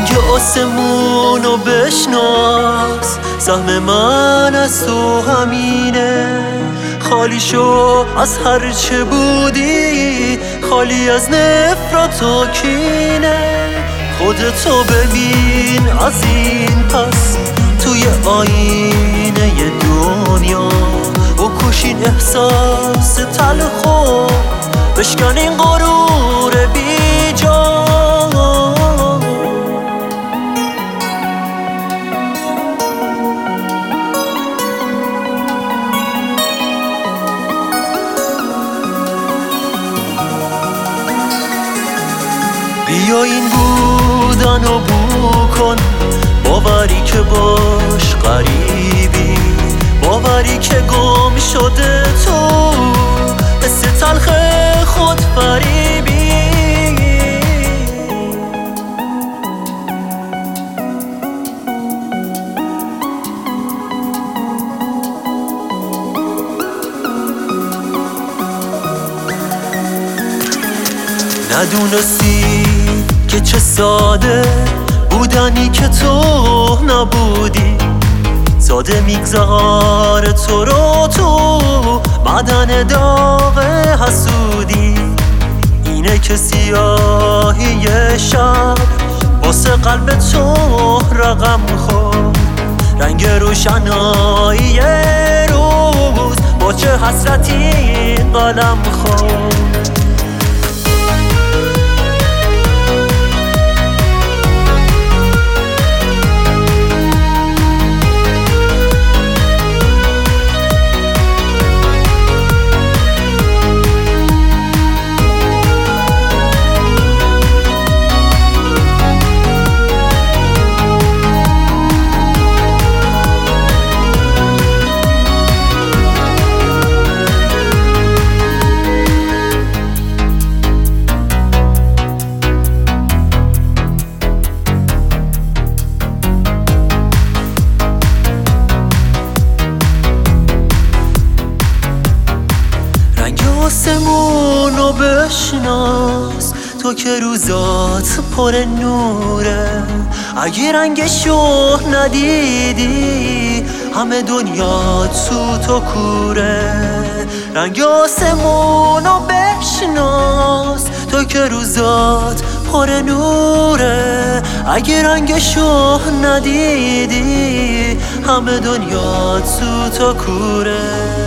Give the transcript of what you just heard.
رنگ آسمونو بشناس، سهم من از تو همینه. خالی شو از هر چه بودی، خالی از نفرت و کینه. خودتو ببین از این پس توی آینه دنیا، بکشین احساس تلخو، بشکن این غرور بی جا. بیا این بودنو بو کن، باوری که باش غریبی، باوری که گم شده تو حس تلخ خود فریبی. ندونستی که چه ساده بودنی که تو نبودی، ساده میگذاره تو رو تو بدن داغ حسودی. اینه که سیاهی شب واسه قلب تو رقم خورد، رنگ روشنایی روز با چه حسرتی قلم خورد. آسمونو بشناس تو که روزات پر نوره. اگه رنگشو ندیدی همه دنیا تو کوره. رنگ آسمونو بشناس تو که روزات پر نوره. اگه رنگشو ندیدی همه دنیا تو کوره.